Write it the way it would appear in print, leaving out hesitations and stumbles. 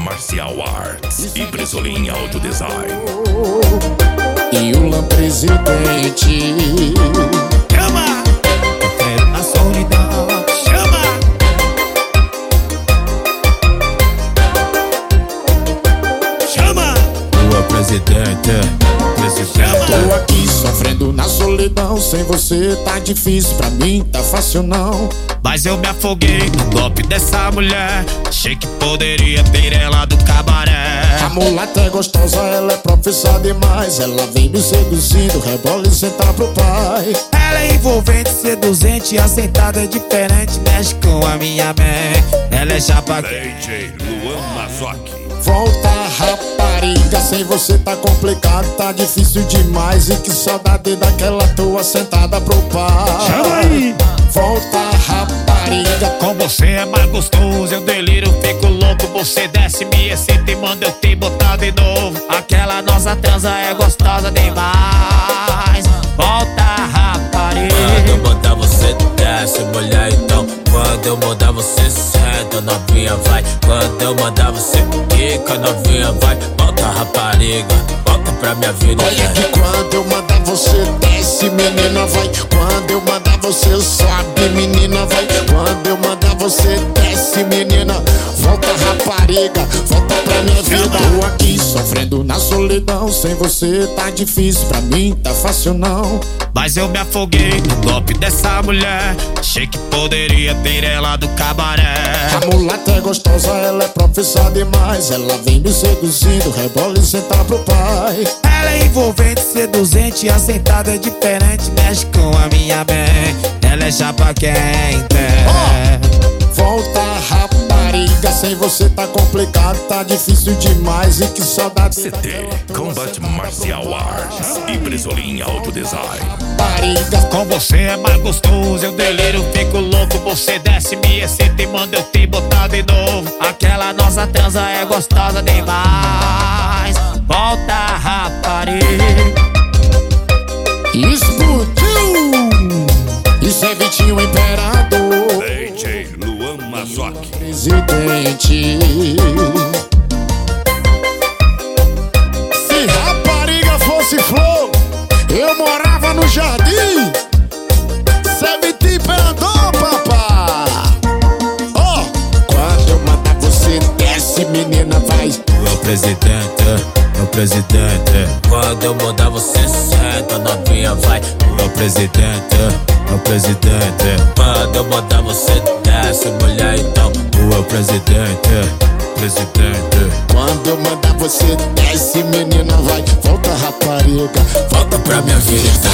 Marcial Arts e Bresolim Auto Design. E o Lã presidente chama! Café na solidão, chama! Chama! Lua presidente. Tô aqui sofrendo na solidão. Sem você tá difícil, pra mim tá fácil não. Mas eu me afoguei no golpe dessa mulher. Achei que poderia ter ela do cabaré. A mulata é gostosa, ela é profissa demais. Ela vem me seduzindo, rebola e senta pro pai. Ela é envolvente, seduzente, assentada é diferente. Mexe com a minha mente. Ela é chapa DJ Luan Mazoc. Volta, rapariga, sem você tá complicado, tá difícil demais. E que saudade daquela tua sentada pro pai. Chama aí! Volta, rapariga, com você é mais gostoso, eu deliro, fico louco. Você desce, me excita e manda eu te botar de novo. Aquela nossa transa é gostosa demais. Volta, rapariga. Quando eu mandar você desce, mulher, então. Quando eu mandar você senta, novinha vai. Quando eu mandar você quica, novinha vai. Volta, rapariga, volta pra minha vida. olha que quando eu mandar você desce, menina vai. Quando eu mandar você sobe, menina vai. Quando eu mandar você desce, menina, volta, rapariga, volta pra minha vida. Tô aqui sofrendo na solidão. Sem você tá difícil, pra mim tá fácil não. Mas eu me afoguei no golpe dessa mulher. Achei que poderia ter ela do cabaré. A mulata é gostosa, ela é profissa demais. Ela vem me seduzindo, rebola e senta pro pai. Ela é envolvente, seduzente, assentada é diferente. Mexe com a minha mente. Ela é chapa quente. Volta, rapariga, sem você tá complicado, tá difícil demais. E que saudade CT daquela tua Combate sentada Marcial Arts e Bresolim Auto Design. rapariga. Com você é mais gostoso, eu deliro, fico louco. Você desce, me excita e manda eu te botar de novo. Aquela nossa transa é gostosa demais. Volta, rapariga. Explodiu! Isso é Vitinho Imperador, DJ Luan Mazoc. presidente. Se rapariga fosse flor, eu morava no jardim. Cê é Vitinho Imperador, papá. Ó, quando eu mandar você desce, menina vai. Meu presidente, meu presidente. Quando eu mandar você senta, novinha vai. Meu presidente, meu presidente. Quando eu mandar você desce, mulher, então. Meu presidente, presidente. Quando eu mandar você desce, menina vai. Volta, rapariga, Volta pra minha vida.